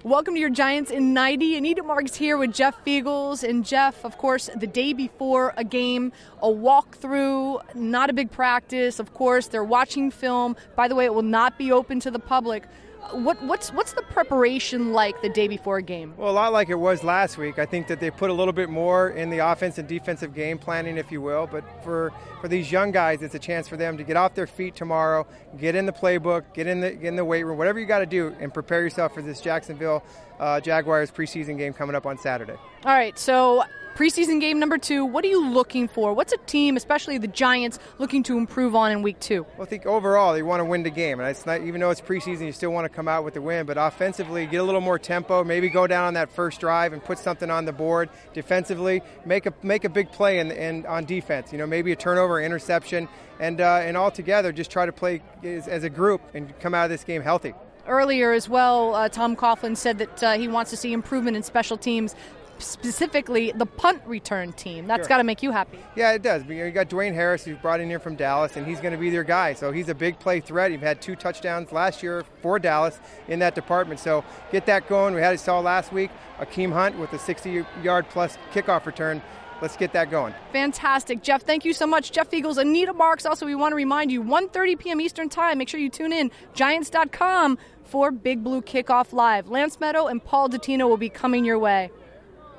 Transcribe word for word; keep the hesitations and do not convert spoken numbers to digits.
Welcome to your Giants in ninety. Anita Marks here with Jeff Feagles. And Jeff, of course, the day before a game, a walkthrough, not a big practice. Of course, they're watching film. By the way, it will not be open to the public. What, what's what's the preparation like the day before a game? Well, a lot like it was last week. I think that they put a little bit more in the offense and defensive game planning, if you will. But for, for these young guys, it's a chance for them to get off their feet tomorrow, get in the playbook, get in the get in the weight room, whatever you got to do, and prepare yourself for this Jacksonville uh, Jaguars preseason game coming up on Saturday. All right, so preseason game number two, what are you looking for? What's a team, especially the Giants, looking to improve on in week two? Well, I think overall they want to win the game. And it's not, even though it's preseason, you still want to come out with the win. But offensively, get a little more tempo, maybe go down on that first drive and put something on the board. Defensively, make a make a big play in, in on defense. You know, maybe a turnover, interception, and uh, and all together just try to play as, as a group and come out of this game healthy. Earlier as well, uh, Tom Coughlin said that uh, he wants to see improvement in special teams, specifically the punt return team. That's Sure. got to make you happy. Yeah, it does. You got Dwayne Harris, who's brought in here from Dallas, and he's going to be their guy. So he's a big play threat. He had two touchdowns last year for Dallas in that department. So get that going. We had it saw last week, Akeem Hunt with a sixty-yard plus kickoff return. Let's get that going. Fantastic. Jeff, thank you so much. Jeff Feagles, Anita Marks. Also, we want to remind you, one thirty p.m. Eastern Time. Make sure you tune in, Giants dot com, for Big Blue Kickoff Live. Lance Meadow and Paul Dottino will be coming your way.